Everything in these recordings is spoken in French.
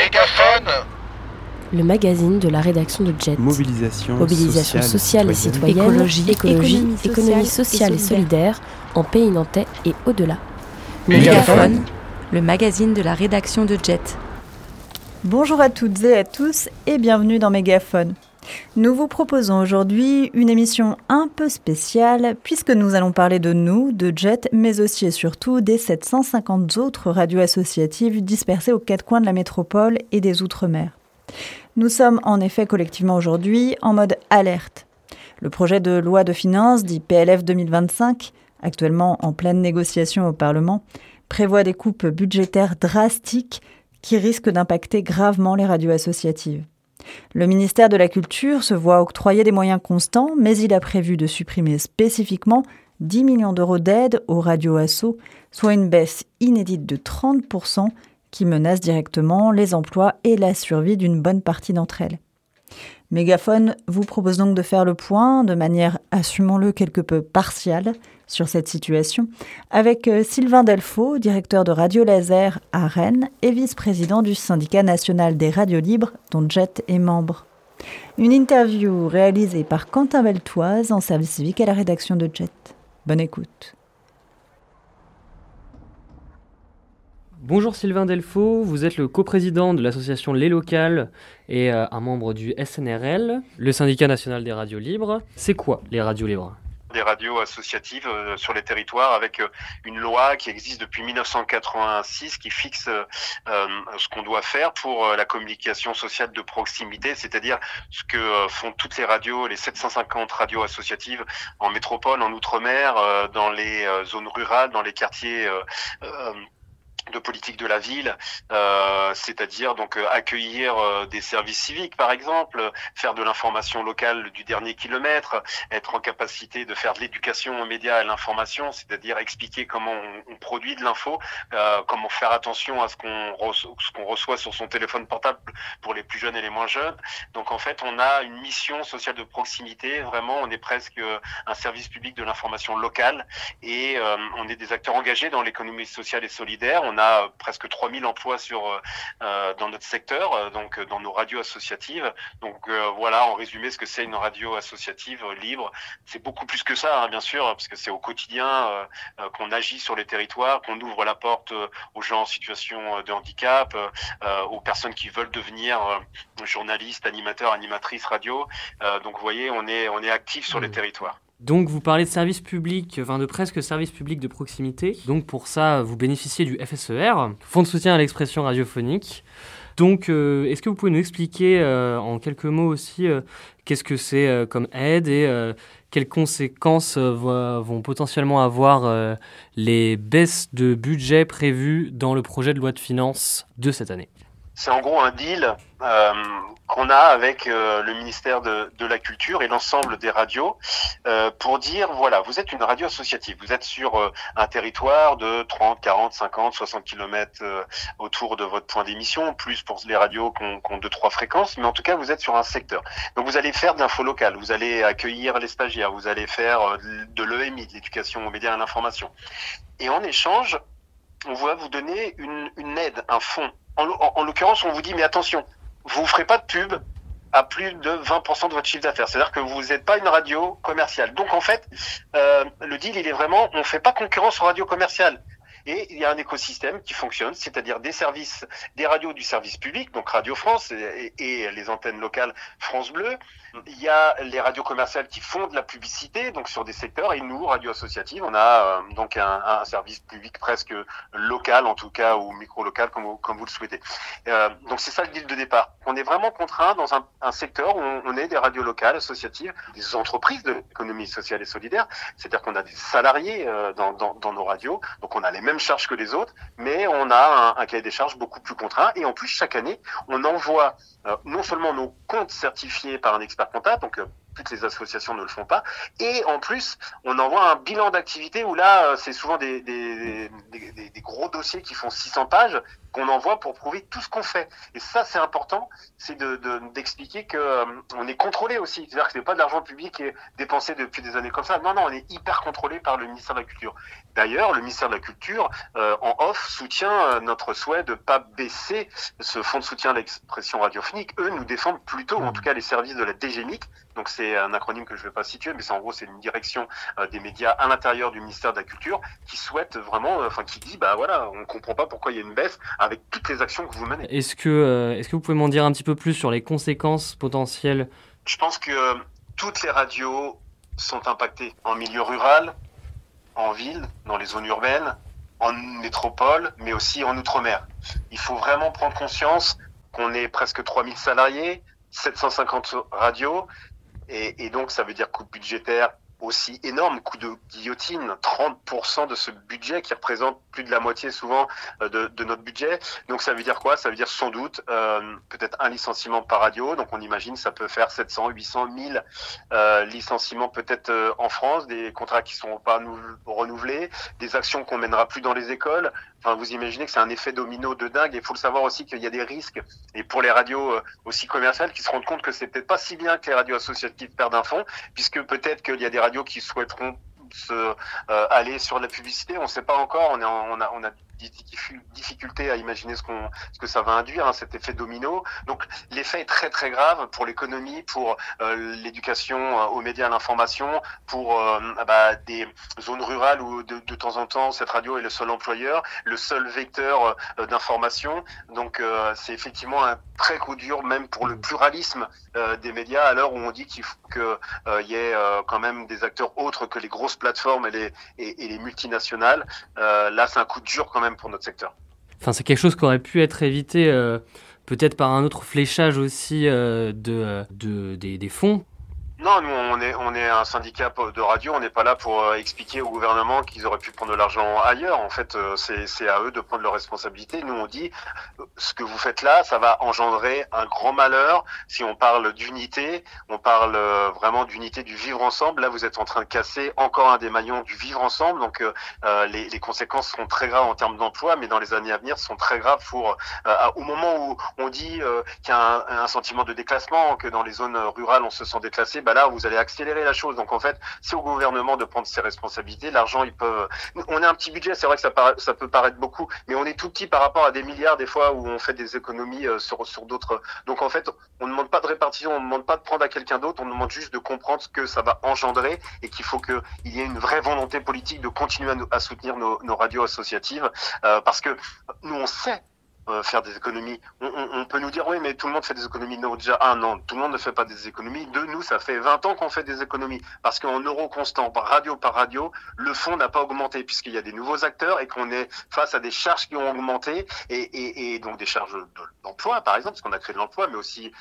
Mégaphone, le magazine de la rédaction de Jet. Mobilisation sociale et citoyenne, économie sociale et solidaire, en Pays Nantais et au-delà. Mégaphone, le magazine de la rédaction de Jet. Bonjour à toutes et à tous et bienvenue dans Mégaphone. Nous vous proposons aujourd'hui une émission un peu spéciale puisque nous allons parler de nous, de Jet, mais aussi et surtout des 750 autres radios associatives dispersées aux quatre coins de la métropole et des Outre-mer. Nous sommes en effet collectivement aujourd'hui en mode alerte. Le projet de loi de finances, dit PLF 2025, actuellement en pleine négociation au Parlement, prévoit des coupes budgétaires drastiques qui risquent d'impacter gravement les radios associatives. Le ministère de la Culture se voit octroyer des moyens constants, mais il a prévu de supprimer spécifiquement 10 millions d'euros d'aide aux radios assos, soit une baisse inédite de 30% qui menace directement les emplois et la survie d'une bonne partie d'entre elles. Mégaphone vous propose donc de faire le point, de manière, assumons-le, quelque peu partiale, sur cette situation, avec Sylvain Delfaux, directeur de Radio Laser à Rennes et vice-président du syndicat national des radios libres, dont Jet est membre. Une interview réalisée par Quentin Beltoise en service civique à la rédaction de Jet. Bonne écoute. Bonjour Sylvain Delfaux, vous êtes le coprésident de l'association Les Locales et un membre du SNRL, le syndicat national des radios libres. C'est quoi les radios libres ? Des radios associatives sur les territoires avec une loi qui existe depuis 1986 qui fixe ce qu'on doit faire pour la communication sociale de proximité, c'est-à-dire ce que font toutes les radios, les 750 radios associatives en métropole, en Outre-mer, dans les zones rurales, dans les quartiers de politique de la ville, c'est-à-dire donc accueillir des services civiques par exemple, faire de l'information locale du dernier kilomètre, être en capacité de faire de l'éducation aux médias et à l'information, c'est-à-dire expliquer comment on produit de l'info, comment faire attention à ce qu'on reçoit sur son téléphone portable pour les plus jeunes et les moins jeunes. Donc en fait, on a une mission sociale de proximité, vraiment on est presque un service public de l'information locale et on est des acteurs engagés dans l'économie sociale et solidaire. On a presque 3000 emplois dans notre secteur, donc dans nos radios associatives. Donc voilà, en résumé, ce que c'est une radio associative libre. C'est beaucoup plus que ça, bien sûr, parce que c'est au quotidien qu'on agit sur les territoires, qu'on ouvre la porte aux gens en situation de handicap, aux personnes qui veulent devenir journalistes, animateurs, animatrices radio. Donc vous voyez, on est actifs sur les territoires. Donc vous parlez de service public, de presque service public de proximité. Donc pour ça, vous bénéficiez du FSER, Fonds de soutien à l'expression radiophonique. Donc est-ce que vous pouvez nous expliquer en quelques mots aussi qu'est-ce que c'est comme aide et quelles conséquences vont potentiellement avoir les baisses de budget prévues dans le projet de loi de finances de cette année ? C'est en gros un deal qu'on a avec le ministère de la Culture et l'ensemble des radios pour dire, voilà, vous êtes une radio associative, vous êtes sur un territoire de 30, 40, 50, 60 km autour de votre point d'émission, plus pour les radios qui ont 2-3 fréquences, mais en tout cas, vous êtes sur un secteur. Donc, vous allez faire de l'info locale, vous allez accueillir les stagiaires, vous allez faire de l'EMI, de l'éducation aux médias et à l'information. Et en échange, on va vous donner une aide, un fonds. En l'occurrence, on vous dit, mais attention, vous ne ferez pas de pub à plus de 20% de votre chiffre d'affaires. C'est-à-dire que vous n'êtes pas une radio commerciale. Donc, en fait, le deal, il est vraiment, on ne fait pas concurrence aux radios commerciales. Et il y a un écosystème qui fonctionne, c'est-à-dire des radios du service public, donc Radio France et les antennes locales France Bleu. Il y a les radios commerciales qui font de la publicité, donc sur des secteurs, et nous, radio associative, on a donc un service public presque local, en tout cas, ou micro-local, comme vous le souhaitez. Donc c'est ça le deal de départ. On est vraiment contraint dans un secteur où on est des radios locales, associatives, des entreprises de l'économie sociale et solidaire, c'est-à-dire qu'on a des salariés dans nos radios, donc on a les mêmes charges que les autres, mais on a un cahier des charges beaucoup plus contraint, et en plus, chaque année, on envoie non seulement nos comptes certifiés par un expert comptable, donc toutes les associations ne le font pas, et en plus on envoie un bilan d'activité où là c'est souvent des gros dossiers qui font 600 pages qu'on envoie pour prouver tout ce qu'on fait. Et ça, c'est important, c'est d'expliquer que on est contrôlé aussi. C'est-à-dire que c'est pas de l'argent public qui est dépensé depuis des années comme ça. Non, on est hyper contrôlé par le ministère de la Culture. D'ailleurs, le ministère de la Culture, en off, soutient notre souhait de pas baisser ce fonds de soutien à l'expression radiophonique. Eux nous défendent plutôt, en tout cas les services de la DGMIC. Donc c'est un acronyme que je ne vais pas situer, mais c'est une direction des médias à l'intérieur du ministère de la Culture qui souhaite vraiment, qui dit, on ne comprend pas pourquoi il y a une baisse avec toutes les actions que vous menez. Est-ce que vous pouvez m'en dire un petit peu plus sur les conséquences potentielles ? Je pense que toutes les radios sont impactées en milieu rural, en ville, dans les zones urbaines, en métropole, mais aussi en outre-mer. Il faut vraiment prendre conscience qu'on est presque 3000 salariés, 750 radios, et donc ça veut dire coût budgétaire aussi énorme, coût de guillotine, 30% de ce budget qui représente plus de la moitié souvent de notre budget. Donc ça veut dire quoi ? Ça veut dire sans doute peut-être un licenciement par radio. Donc on imagine ça peut faire 700, 800, 1000 licenciements peut-être en France, des contrats qui sont pas renouvelés, des actions qu'on mènera plus dans les écoles. Enfin, vous imaginez que c'est un effet domino de dingue. Et il faut le savoir aussi qu'il y a des risques. Et pour les radios aussi commerciales qui se rendent compte que c'est peut-être pas si bien que les radios associatives perdent un fonds, puisque peut-être qu'il y a des radios qui souhaiteront aller sur la publicité. On ne sait pas encore. On a des difficultés à imaginer ce que ça va induire, cet effet domino. Donc l'effet est très très grave pour l'économie, pour l'éducation aux médias, à l'information, pour des zones rurales où de temps en temps cette radio est le seul employeur, le seul vecteur d'information. Donc c'est effectivement un très coup dur même pour le pluralisme des médias à l'heure où on dit qu'il faut qu'il y ait quand même des acteurs autres que les grosses plateformes et les multinationales. Là c'est un coup dur quand même pour notre secteur. Enfin, c'est quelque chose qui aurait pu être évité peut-être par un autre fléchage aussi des fonds. Non, nous on est un syndicat de radio, on n'est pas là pour expliquer au gouvernement qu'ils auraient pu prendre de l'argent ailleurs. En fait, c'est à eux de prendre leurs responsabilités. Nous on dit ce que vous faites là, ça va engendrer un grand malheur. Si on parle d'unité, on parle vraiment d'unité du vivre ensemble. Là, vous êtes en train de casser encore un des maillons du vivre ensemble. Donc les conséquences seront très graves en termes d'emploi, mais dans les années à venir seront très graves pour au moment où on dit qu'il y a un sentiment de déclassement, que dans les zones rurales on se sent déclassé. Là, vous allez accélérer la chose. Donc, en fait, c'est au gouvernement de prendre ses responsabilités. L'argent, on a un petit budget, c'est vrai que ça peut paraître beaucoup, mais on est tout petit par rapport à des milliards, des fois, où on fait des économies sur d'autres. Donc, en fait, on ne demande pas de répartition, on ne demande pas de prendre à quelqu'un d'autre, on demande juste de comprendre ce que ça va engendrer et qu'il faut qu'il y ait une vraie volonté politique de continuer à soutenir nos radios associatives, parce que nous, on sait faire des économies. On peut nous dire oui, mais tout le monde fait des économies. Non, déjà, non, tout le monde ne fait pas des économies. Deux, nous, ça fait 20 ans qu'on fait des économies. Parce qu'en euros constants, radio par radio, le fonds n'a pas augmenté puisqu'il y a des nouveaux acteurs et qu'on est face à des charges qui ont augmenté et donc des charges d'emploi, par exemple, parce qu'on a créé de l'emploi, mais aussi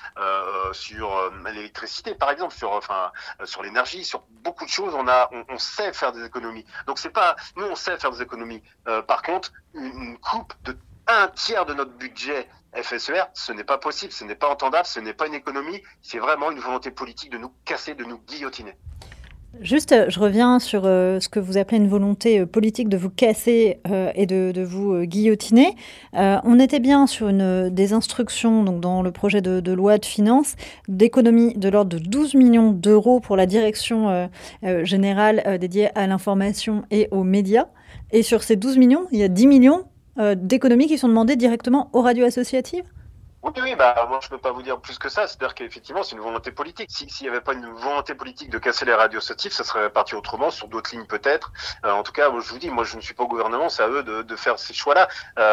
sur l'électricité, par exemple, sur l'énergie, sur beaucoup de choses, on sait faire des économies. Donc nous, on sait faire des économies. Par contre, une coupe de 1/3 de notre budget FSER, ce n'est pas possible, ce n'est pas entendable, ce n'est pas une économie, c'est vraiment une volonté politique de nous casser, de nous guillotiner. Juste, je reviens sur ce que vous appelez une volonté politique de vous casser et de vous guillotiner. On était bien sur des instructions donc dans le projet de loi de finances d'économie de l'ordre de 12 millions d'euros pour la direction générale dédiée à l'information et aux médias. Et sur ces 12 millions, il y a 10 millions d'économies qui sont demandées directement aux radios associatives ? Oui, moi je peux pas vous dire plus que ça. C'est-à-dire qu'effectivement c'est une volonté politique. S'il y avait pas une volonté politique de casser les radios associatives, ça serait parti autrement, sur d'autres lignes peut-être. En tout cas, je vous dis, moi je ne suis pas au gouvernement, c'est à eux de faire ces choix-là.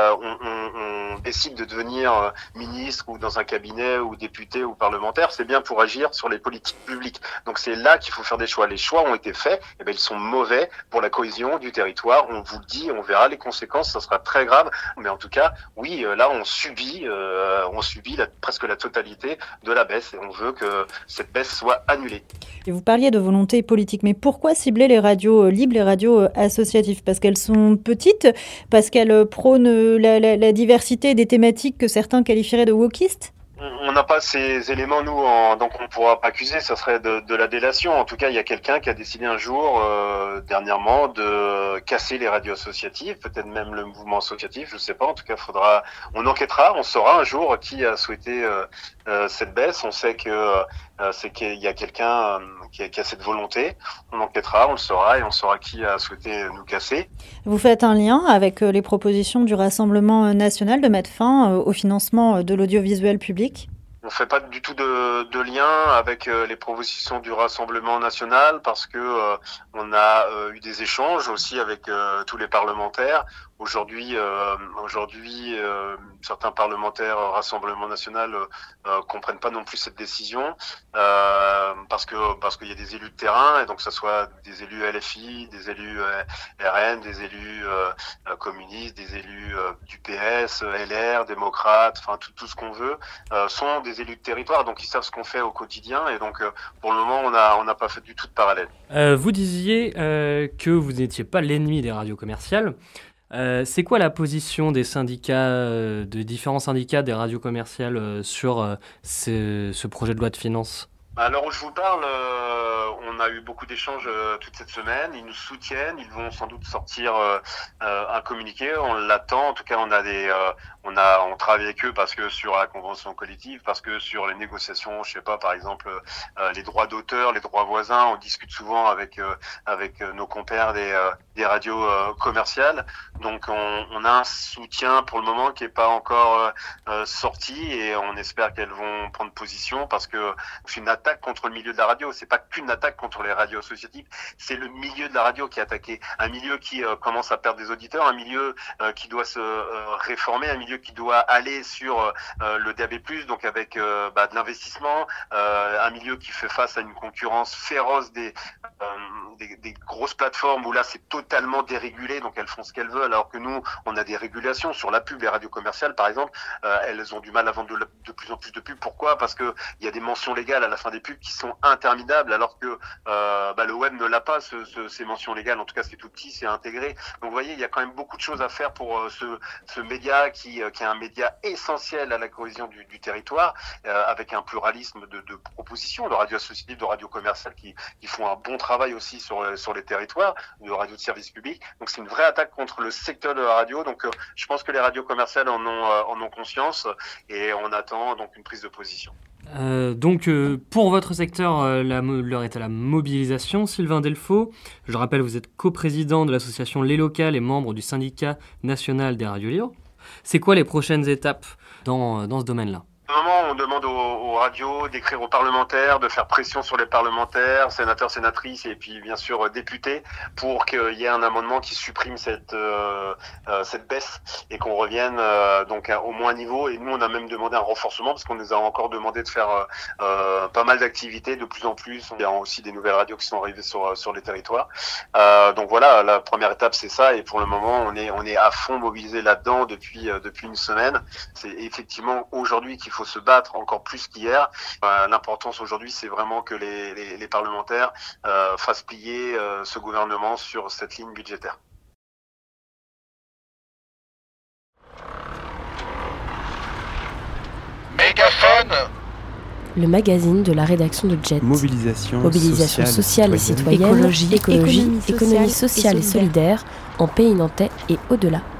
On décide de devenir ministre ou dans un cabinet ou député ou parlementaire, c'est bien pour agir sur les politiques publiques. Donc c'est là qu'il faut faire des choix. Les choix ont été faits, et ils sont mauvais pour la cohésion du territoire. On vous le dit, on verra les conséquences, ça sera très grave. Mais en tout cas, oui, là on subit presque la totalité de la baisse et on veut que cette baisse soit annulée. Et vous parliez de volonté politique, mais pourquoi cibler les radios libres, les radios associatives ? Parce qu'elles sont petites, parce qu'elles prônent la diversité des thématiques que certains qualifieraient de wokistes ? On n'a pas ces éléments, nous, donc on ne pourra pas accuser, ça serait de la délation. En tout cas, il y a quelqu'un qui a décidé un jour, dernièrement, de casser les radios associatives, peut-être même le mouvement associatif, je ne sais pas. En tout cas, on enquêtera, on saura un jour qui a souhaité cette baisse. On sait que c'est qu'il y a quelqu'un qui a cette volonté. On enquêtera, on le saura et on saura qui a souhaité nous casser. Vous faites un lien avec les propositions du Rassemblement national de mettre fin au financement de l'audiovisuel public ? On ne fait pas du tout de lien avec les propositions du Rassemblement national parce que on a eu des échanges aussi avec tous les parlementaires. Aujourd'hui, certains parlementaires Rassemblement national comprennent pas non plus cette décision parce qu'il y a des élus de terrain et donc ça soit des élus LFI, des élus RN, des élus communistes, des élus du PS, LR, démocrates, enfin tout ce qu'on veut sont des élus de territoire, donc ils savent ce qu'on fait au quotidien et donc pour le moment on n'a pas fait du tout de parallèle. Vous disiez que vous n'étiez pas l'ennemi des radios commerciales. C'est quoi la position des syndicats, de différents syndicats des radios commerciales sur ce projet de loi de finances ? À l'heure où je vous parle, on a eu beaucoup d'échanges toute cette semaine. Ils nous soutiennent. Ils vont sans doute sortir un communiqué. On l'attend. En tout cas, on travaille avec eux parce que sur la convention collective, parce que sur les négociations, je sais pas, par exemple, les droits d'auteur, les droits voisins. On discute souvent avec nos compères des radios commerciales. Donc, on a un soutien pour le moment qui est pas encore sorti et on espère qu'elles vont prendre position parce que c'est une attaque contre le milieu de la radio. C'est pas qu'une attaque contre les radios associatives, c'est le milieu de la radio qui est attaqué. Un milieu qui commence à perdre des auditeurs, un milieu qui doit se réformer, un milieu qui doit aller sur le DAB+, donc avec de l'investissement, un milieu qui fait face à une concurrence féroce des grosses plateformes où là c'est totalement dérégulé, donc elles font ce qu'elles veulent, alors que nous on a des régulations sur la pub. Les radios commerciales par exemple, elles ont du mal à vendre de plus en plus de pubs. Pourquoi ? Parce que il y a des mentions légales à la fin des pubs qui sont interminables, alors que le web ne l'a pas, ces mentions légales. En tout cas, c'est tout petit, c'est intégré. Donc, vous voyez, il y a quand même beaucoup de choses à faire pour ce média qui est un média essentiel à la cohésion du territoire, avec un pluralisme de propositions, de radios associatives, de radios commerciales qui font un bon travail aussi sur les territoires, de radios de service public. Donc, c'est une vraie attaque contre le secteur de la radio. Donc, je pense que les radios commerciales en ont conscience et on attend donc une prise de position. Pour votre secteur, l'heure est à la mobilisation. Sylvain Delfaux, je rappelle, vous êtes coprésident de l'association Les Locales et membre du syndicat national des radios libres. C'est quoi les prochaines étapes dans ce domaine-là ? On demande aux radios d'écrire aux parlementaires, de faire pression sur les parlementaires, sénateurs, sénatrices et puis bien sûr députés pour qu'il y ait un amendement qui supprime cette baisse et qu'on revienne donc au moins niveau. Et nous, on a même demandé un renforcement parce qu'on nous a encore demandé de faire pas mal d'activités de plus en plus. Il y a aussi des nouvelles radios qui sont arrivées sur les territoires. Donc voilà, la première étape c'est ça et pour le moment on est à fond mobilisé là-dedans depuis une semaine. C'est effectivement aujourd'hui qu'il faut se battre encore plus qu'hier. L'importance aujourd'hui, c'est vraiment que les parlementaires fassent plier ce gouvernement sur cette ligne budgétaire. Mégaphone, le magazine de la rédaction de Jet. Mobilisation sociale et citoyenne, écologie, économie sociale et solidaire en Pays nantais et au-delà.